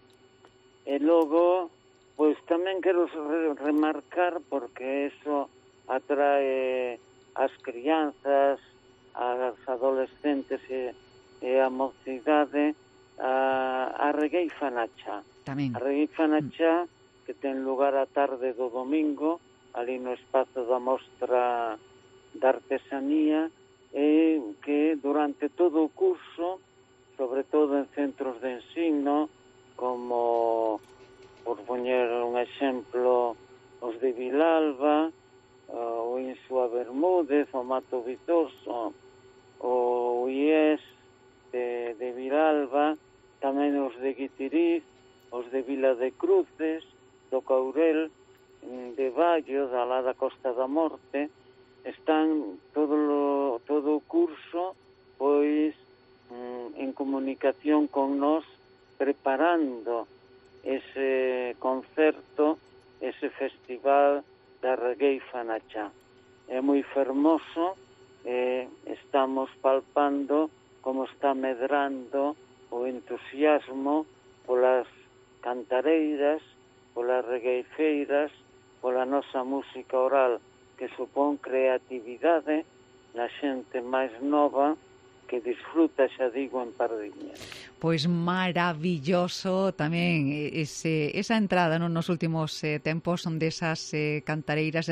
e logo, pois tamén quero re remarcar, porque eso atrae as crianzas, as adolescentes e, e a mocidade, a, a Regueifa na Cha. Tamén. A Regueifa na Cha, que ten lugar a tarde do domingo, ali no espazo da mostra da artesanía, e que durante todo o curso, sobre todo en centros de ensino, como, por poñer un exemplo, os de Vilalba, o Insua Bermúdez, o Mato Vitoso, o I E S de, de Vilalba, tamén os de Guitiriz, os de Vila de Cruces, do Caurel, de Vallo, da lá da Costa da Morte, están todo lo, todo o curso pois en comunicación con nós, preparando ese concerto, ese festival da Regueifa na Chá. É moi fermoso, eh, estamos palpando como está medrando o entusiasmo polas cantareiras, polas regueifeiras, pola nosa música oral, que supón creatividade na xente máis nova que disfruta, xa digo, en Pardiñas. Pois maravilloso tamén ese, esa entrada non nos últimos eh, tempos son desas eh, cantareiras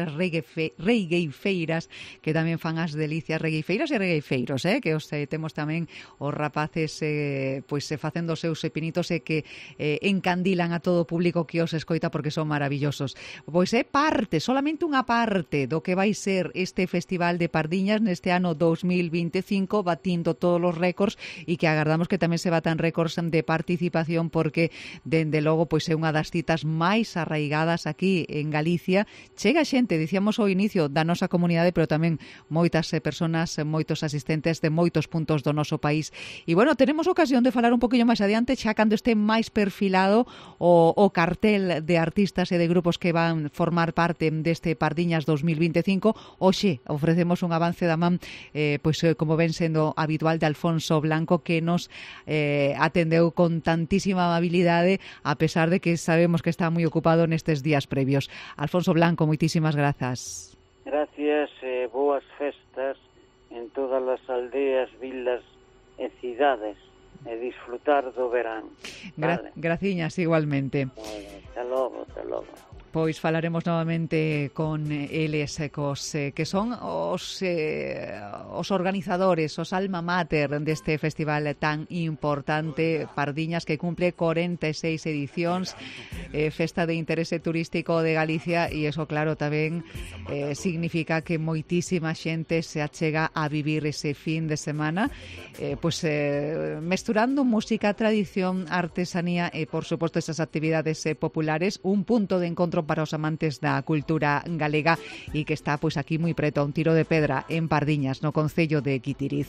regueifeiras que tamén fan as delicias, regueifeiras e regueifeiros, eh, que os eh, temos tamén os rapaces eh, pois eh, facendo os seus pinitos e que eh, encandilan a todo o público que os escoita porque son maravillosos. Pois é parte, solamente unha parte do que vai ser este Festival de Pardiñas neste ano dos mil veinticinco, batindo todos os récords e que agardamos que tamén se batan récords de participación porque, dende logo, pois é unha das citas máis arraigadas aquí en Galicia. Chega xente, dicíamos ao inicio, da nosa comunidade, pero tamén moitas personas, moitos asistentes de moitos puntos do noso país. E, bueno, tenemos ocasión de falar un poquinho máis adiante, xa cando este máis perfilado o, o cartel de artistas e de grupos que van formar parte deste Pardiñas dos mil veinticinco. Hoxe ofrecemos un avance da man, eh, pois como ven sendo habitual, de Alfonso Blanco, que nos eh, atendeu con tantísima amabilidade, a pesar de que sabemos que está moi ocupado nestes días previos. Alfonso Blanco, moitísimas grazas. Gracias e eh, boas festas en todas as aldeas, vilas e cidades, e disfrutar do verán. Gra- vale. Graciñas, igualmente. Hasta logo, hasta logo. Pois falaremos novamente con eles, cos, eh, que son os, eh, os organizadores, os alma mater deste festival tan importante, Pardiñas, que cumple cuarenta e seis edicións, eh, festa de interese turístico de Galicia, e iso, claro, tamén eh, significa que moitísima xente se achega a vivir ese fin de semana, eh, pois eh, mesturando música, tradición, artesanía e, por suposto, esas actividades eh, populares, un punto de encontro para os amantes da cultura galega e que está pois aquí moi preto, a un tiro de pedra, en Pardiñas, no concello de Guitiriz.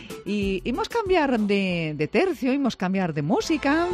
E imos cambiar de, de tercio, imos cambiar de música,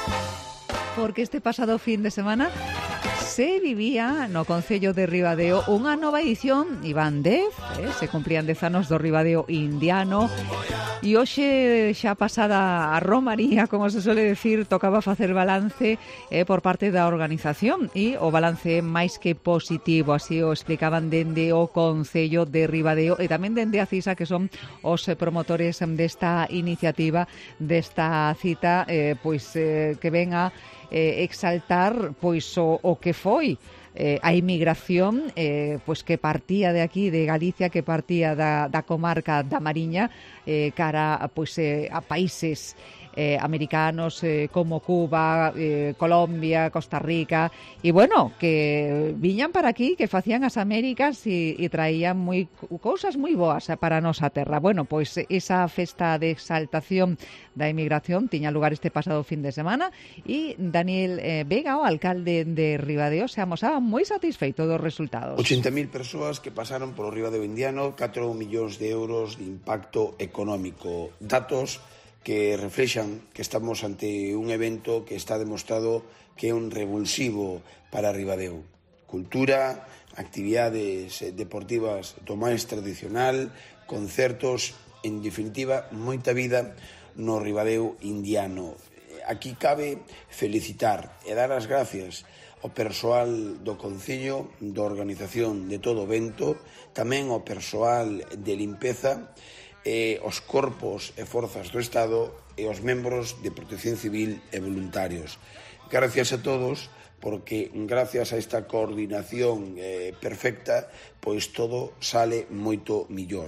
porque este pasado fin de semana se vivía no concello de Ribadeo unha nova edición, Iván dez, eh, se cumplían dez anos do Ribadeo indiano, e hoxe xa pasada a romaría, como se suele decir, tocaba facer balance eh, por parte da organización, e o balance é máis que positivo, así o explicaban dende o concello de Ribadeo e tamén dende a CISA, que son os promotores desta iniciativa, desta cita, eh, pois eh, que ven a eh, exaltar pois o, o que foi eh, a inmigración eh, pois que partía de aquí, de Galicia, que partía da, da comarca da Mariña, eh, cara pois, eh, a países Eh, americanos eh, como Cuba, eh, Colombia, Costa Rica, e bueno, que viñan para aquí, que facían as Américas e, e traían moi cousas moi boas para a nosa terra. Bueno, pois esa festa de exaltación da inmigración tiña lugar este pasado fin de semana e Daniel eh, Vega, o alcalde de Ribadeo, se amosaba moi satisfeito dos resultados. ochenta mil persoas que pasaron polo Ribadeo indiano, catro millóns de euros de impacto económico. Datos que reflexan que estamos ante un evento que está demostrado que é un revulsivo para Ribadeo. Cultura, actividades deportivas do máis tradicional, concertos, en definitiva, moita vida no Ribadeo indiano. Aquí cabe felicitar e dar as gracias ao persoal do Concello, da organización de todo o evento, tamén ao persoal de limpeza, e os corpos e forzas do Estado e os membros de Protección Civil e voluntarios. Gracias a todos, porque gracias a esta coordinación eh, perfecta, pois todo sale moito millor.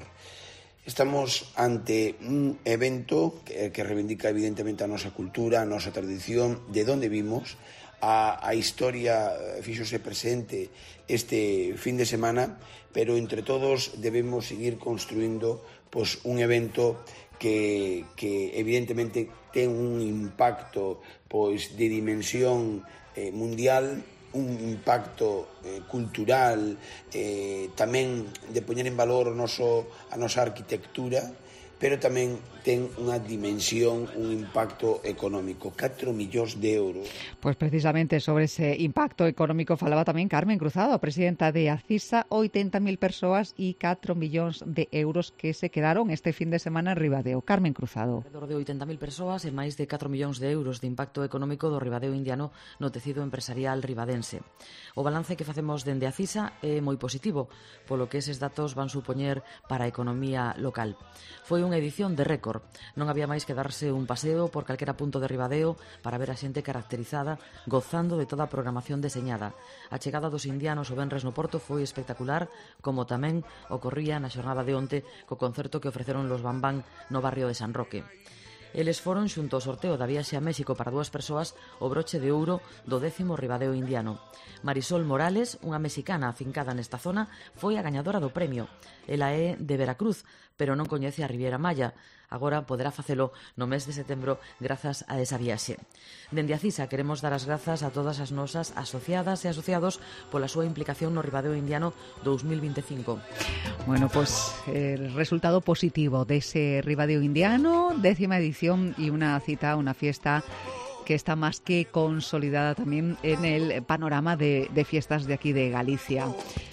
Estamos ante un evento que, que reivindica evidentemente a nosa cultura, a nosa tradición, de onde vimos, a, a historia fíxose presente este fin de semana, pero entre todos debemos seguir construindo pois, un evento que, que evidentemente ten un impacto pois, de dimensión eh, mundial, un impacto eh, cultural, eh, tamén de poñer en valor o noso, a nosa arquitectura, pero tamén ten unha dimensión, un impacto económico, catro millóns de euros. Pues precisamente sobre ese impacto económico falaba tamén Carmen Cruzado, presidenta de Acisa, oitenta mil persoas e catro millóns de euros que se quedaron este fin de semana en Ribadeo. Carmen Cruzado. Alrededor de oitenta mil persoas e máis de catro millóns de euros de impacto económico do Ribadeo indiano no tecido empresarial ribadense. O balance que facemos dende Acisa é moi positivo, polo que eses datos van supoñer para a economía local. Foi unha edición de récord. Non había máis que darse un paseo por calquera punto de Ribadeo para ver a xente caracterizada gozando de toda a programación deseñada. A chegada dos indianos o venres no Porto foi espectacular, como tamén ocorría na xornada de onte co concerto que ofreceron los Bambán no barrio de San Roque. Eles foron xunto ao sorteo da viaxe a México para dúas persoas o broche de ouro do décimo Ribadeo indiano. Marisol Morales, unha mexicana afincada nesta zona, foi a gañadora do premio. Ela é de Veracruz, pero non coñece a Riviera Maya. Agora poderá facelo no mes de setembro grazas a esa viaxe. Dende a Cisa queremos dar as grazas a todas as nosas asociadas e asociados pola súa implicación no Ribadeo indiano dous mil vinte e cinco. Bueno, pues el resultado positivo de ese Ribadeo indiano, décima edición y una cita, una fiesta que está más que consolidada también en el panorama de, de fiestas de aquí de Galicia.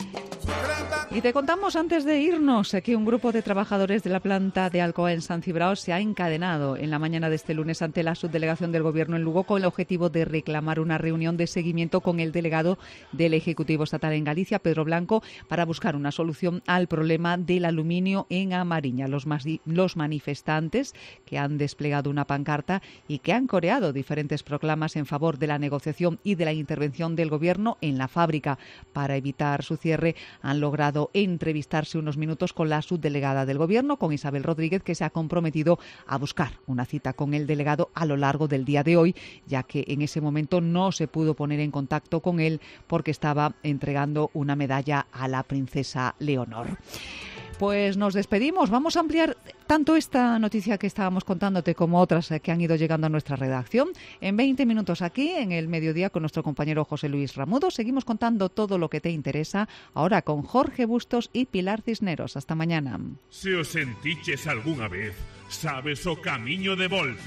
Y te contamos antes de irnos que un grupo de trabajadores de la planta de Alcoa en San Cibrao se ha encadenado en la mañana de este lunes ante la subdelegación del Gobierno en Lugo con el objetivo de reclamar una reunión de seguimiento con el delegado del Ejecutivo Estatal en Galicia, Pedro Blanco, para buscar una solución al problema del aluminio en A Mariña. Los, los manifestantes que han desplegado una pancarta y que han coreado diferentes proclamas en favor de la negociación y de la intervención del Gobierno en la fábrica para evitar su cierre han logrado entrevistarse unos minutos con la subdelegada del Gobierno, con Isabel Rodríguez, que se ha comprometido a buscar una cita con el delegado a lo largo del día de hoy, ya que en ese momento no se pudo poner en contacto con él porque estaba entregando una medalla a la princesa Leonor. Pues nos despedimos. Vamos a ampliar tanto esta noticia que estábamos contándote como otras que han ido llegando a nuestra redacción en veinte minutos aquí en el mediodía con nuestro compañero José Luis Ramudo. Seguimos contando todo lo que te interesa ahora con Jorge Bustos y Pilar Cisneros. Hasta mañana. Se os sentiches algunha vez, sabes o camiño de volta.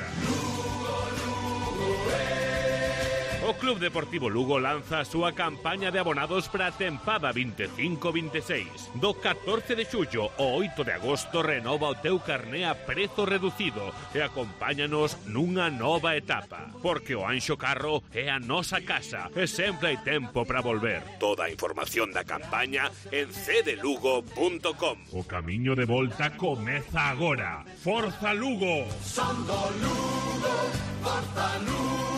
O Club Deportivo Lugo lanza a súa campaña de abonados para a tempada vinte e cinco vinte e seis. Do catorce de xullo ao oito de agosto renova o teu carné a prezo reducido e acompáñanos nunha nova etapa. Porque o Anxo Carro é a nosa casa e sempre hai tempo para volver. Toda a información da campaña en c d lugo punto com. O camiño de volta comeza agora. Forza Lugo! Son do Lugo, Forza Lugo!